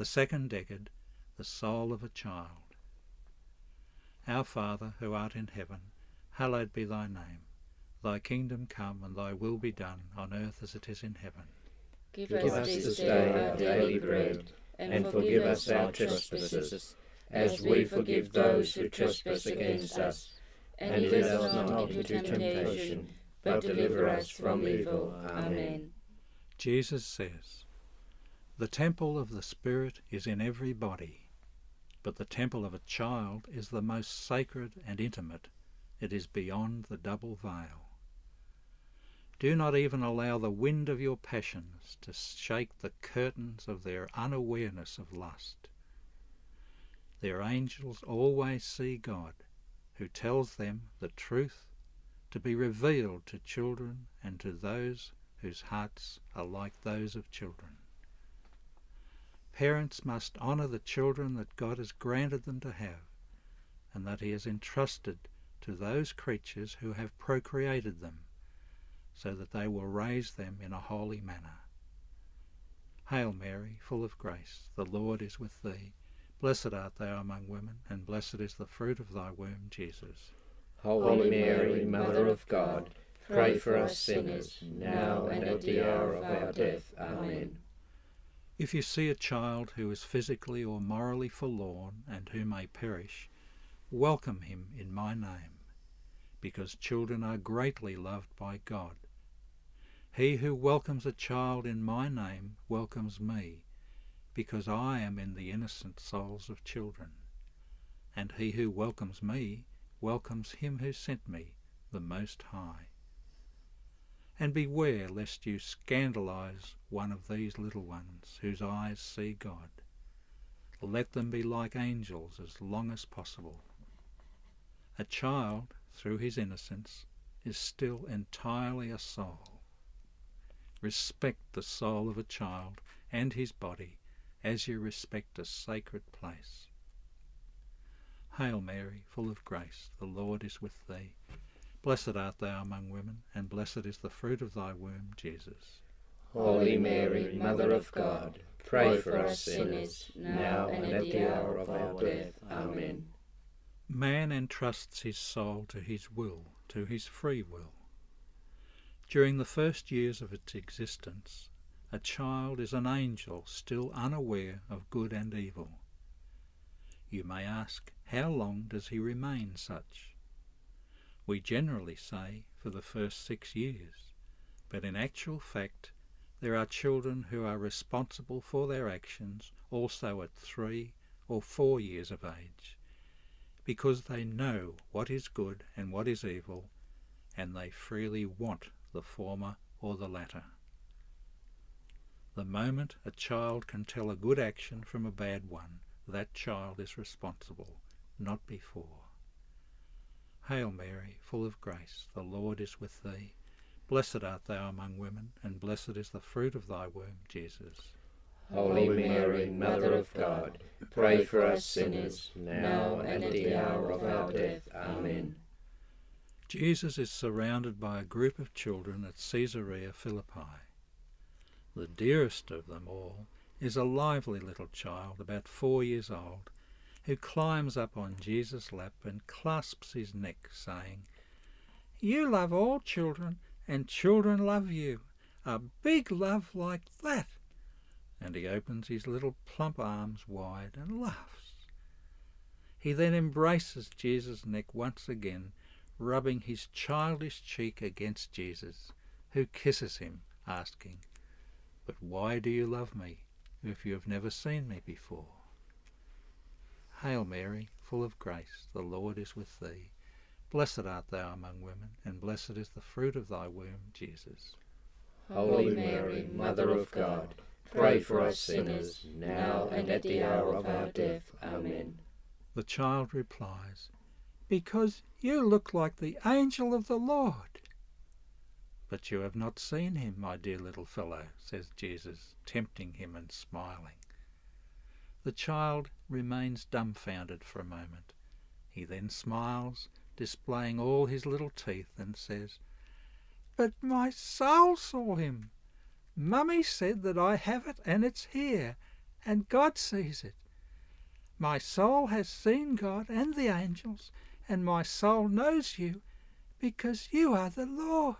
The second decade, the soul of a child. Our Father, who art in heaven, hallowed be thy name. Thy kingdom come, and thy will be done, on earth as it is in heaven. Give us this day our daily bread, and forgive us our trespasses, as we forgive those who trespass against us. And lead us not into temptation, but deliver us from evil. Amen. Jesus says, "The temple of the Spirit is in every body, but the temple of a child is the most sacred and intimate. It is beyond the double veil. Do not even allow the wind of your passions to shake the curtains of their unawareness of lust. Their angels always see God, who tells them the truth to be revealed to children and to those whose hearts are like those of children. Parents must honour the children that God has granted them to have, and that he has entrusted to those creatures who have procreated them, so that they will raise them in a holy manner. Hail Mary, full of grace, the Lord is with thee. Blessed art thou among women, and blessed is the fruit of thy womb, Jesus. Holy Mary, Mother of God, pray for us sinners, now and at the hour of our death. Amen. If you see a child who is physically or morally forlorn and who may perish, welcome him in my name, because children are greatly loved by God. He who welcomes a child in my name welcomes me, because I am in the innocent souls of children. And he who welcomes me welcomes him who sent me, the Most High. And beware lest you scandalize one of these little ones whose eyes see God. Let them be like angels as long as possible. A child, through his innocence, is still entirely a soul. Respect the soul of a child and his body as you respect a sacred place. Hail Mary, full of grace, the Lord is with thee. Blessed art thou among women, and blessed is the fruit of thy womb, Jesus. Holy Mary, Mother of God, pray for us sinners, now and at the hour of our death. Amen. Man entrusts his soul to his will, to his free will. During the first years of its existence, a child is an angel still unaware of good and evil. You may ask, how long does he remain such? We generally say for the first 6 years, but in actual fact there are children who are responsible for their actions also at 3 or 4 years of age, because they know what is good and what is evil, and they freely want the former or the latter. The moment a child can tell a good action from a bad one, that child is responsible, not before. Hail Mary, full of grace, the Lord is with thee. Blessed art thou among women, and blessed is the fruit of thy womb, Jesus. Holy Mary, Mother of God, pray for us sinners, now and at the hour of our death. Amen. Jesus is surrounded by a group of children at Caesarea Philippi. The dearest of them all is a lively little child about 4 years old, who climbs up on Jesus' lap and clasps his neck, saying, "You love all children, and children love you. A big love like that." And he opens his little plump arms wide and laughs. He then embraces Jesus' neck once again, rubbing his childish cheek against Jesus, who kisses him, asking, "But why do you love me, if you have never seen me before?" Hail Mary, full of grace, the Lord is with thee. Blessed art thou among women, and blessed is the fruit of thy womb, Jesus. Holy Mary, Mother of God, pray for us sinners, now and at the hour of our death. Amen. The child replies, "Because you look like the angel of the Lord." "But you have not seen him, my dear little fellow," says Jesus, tempting him and smiling. The child remains dumbfounded for a moment. He then smiles, displaying all his little teeth, and says, "But my soul saw him. Mummy said that I have it, and it's here, and God sees it. My soul has seen God and the angels, and my soul knows you, because you are the Lord."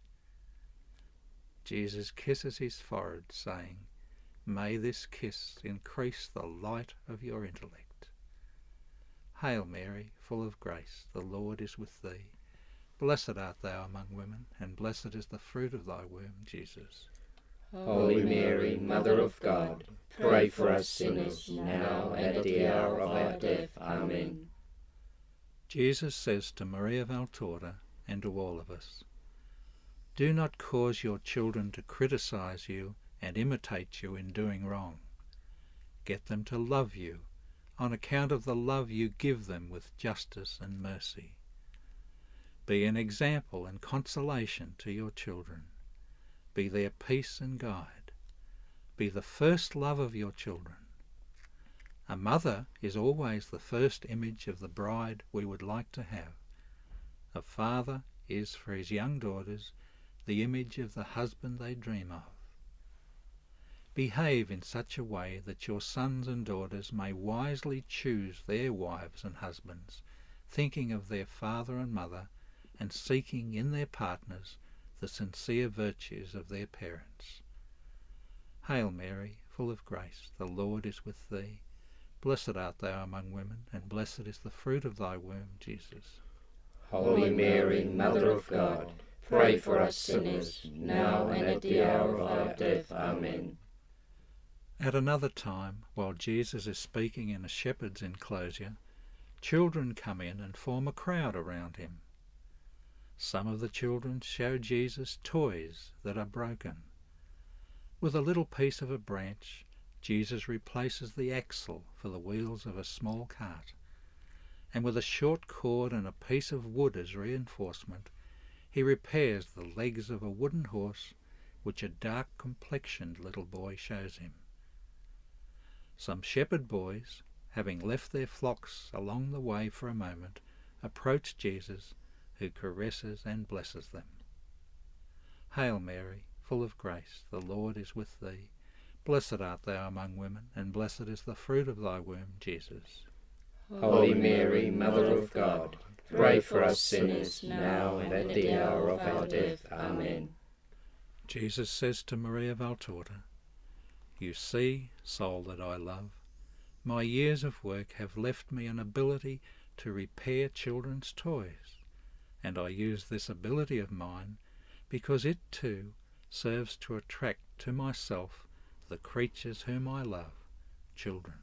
Jesus kisses his forehead, saying, "May this kiss increase the light of your intellect." Hail Mary, full of grace, the Lord is with thee. Blessed art thou among women, and blessed is the fruit of thy womb, Jesus. Holy Mary, Mother of God, pray for us sinners, now and at the hour of our death. Amen. Jesus says to Maria Valtorta and to all of us, "Do not cause your children to criticize you and imitate you in doing wrong. Get them to love you on account of the love you give them with justice and mercy. Be an example and consolation to your children. Be their peace and guide. Be the first love of your children. A mother is always the first image of the bride we would like to have. A father is for his young daughters the image of the husband they dream of. Behave in such a way that your sons and daughters may wisely choose their wives and husbands, thinking of their father and mother, and seeking in their partners the sincere virtues of their parents. Hail Mary, full of grace, the Lord is with thee. Blessed art thou among women, and blessed is the fruit of thy womb, Jesus. Holy Mary, Mother of God, pray for us sinners, now and at the hour of our death. Amen. At another time, while Jesus is speaking in a shepherd's enclosure, children come in and form a crowd around him. Some of the children show Jesus toys that are broken. With a little piece of a branch, Jesus replaces the axle for the wheels of a small cart, and with a short cord and a piece of wood as reinforcement, he repairs the legs of a wooden horse which a dark-complexioned little boy shows him. Some shepherd boys, having left their flocks along the way for a moment, approach Jesus, who caresses and blesses them. Hail Mary, full of grace, the Lord is with thee. Blessed art thou among women, and blessed is the fruit of thy womb, Jesus. Holy Mary, Mother of God, pray for us sinners, now and at the hour of our death. Amen. Jesus says to Maria Valtorta, "You see, soul that I love, my years of work have left me an ability to repair children's toys, and I use this ability of mine because it too serves to attract to myself the creatures whom I love, children.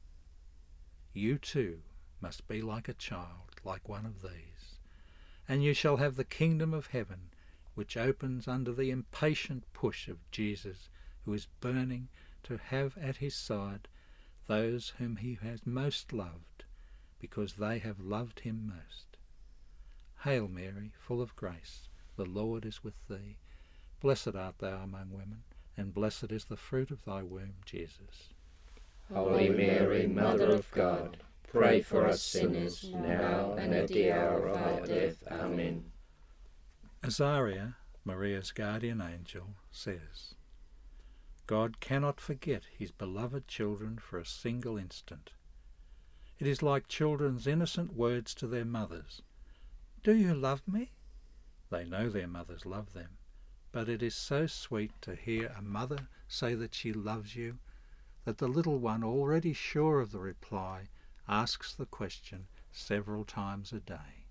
You too must be like a child, like one of these, and you shall have the kingdom of heaven, which opens under the impatient push of Jesus, who is burning to have at his side those whom he has most loved, because they have loved him most. Hail Mary, full of grace, the Lord is with thee. Blessed art thou among women, and blessed is the fruit of thy womb, Jesus. Holy Mary, Mother of God, pray for us sinners, now and at the hour of our death. Amen. Azariah, Maria's guardian angel, says, God cannot forget his beloved children for a single instant. It is like children's innocent words to their mothers. Do you love me? They know their mothers love them, but it is so sweet to hear a mother say that she loves you, that the little one, already sure of the reply, asks the question several times a day.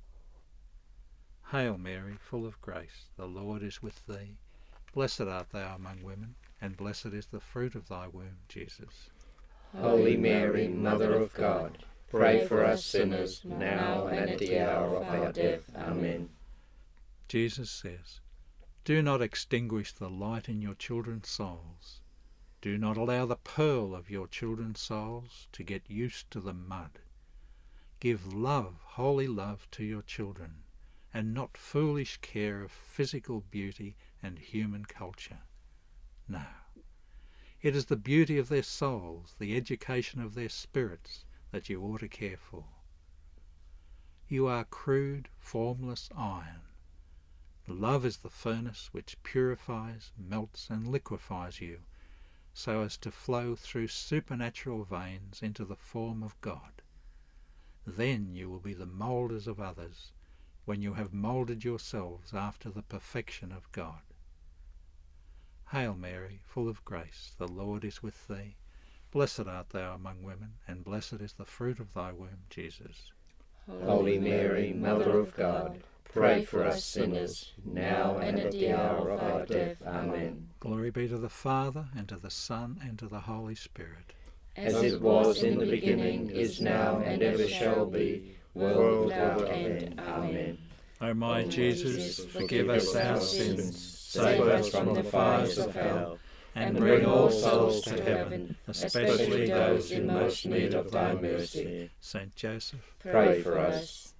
Hail Mary, full of grace, the Lord is with thee. Blessed art thou among women, and blessed is the fruit of thy womb, Jesus. Holy Mary, Mother of God, pray for us sinners, now and at the hour of our death. Amen. Jesus says, do not extinguish the light in your children's souls. Do not allow the pearl of your children's souls to get used to the mud. Give love, holy love, to your children, and not foolish care of physical beauty and human culture. No, it is the beauty of their souls, the education of their spirits, that you ought to care for. You are crude, formless iron. Love is the furnace which purifies, melts and liquefies you, so as to flow through supernatural veins into the form of God. Then you will be the moulders of others, when you have moulded yourselves after the perfection of God. Hail Mary, full of grace, the Lord is with thee. Blessed art thou among women, and blessed is the fruit of thy womb, Jesus. Holy Mary, Mother of God, pray for us sinners, now and at the hour of our death. Amen. Glory be to the Father, and to the Son, and to the Holy Spirit. As it was in the beginning, is now, and ever shall be, world without end. Amen. O my Jesus, forgive us our sins, save us from the fires of hell, and bring all souls to heaven, especially those in most need of thy mercy. Saint Joseph, pray for us.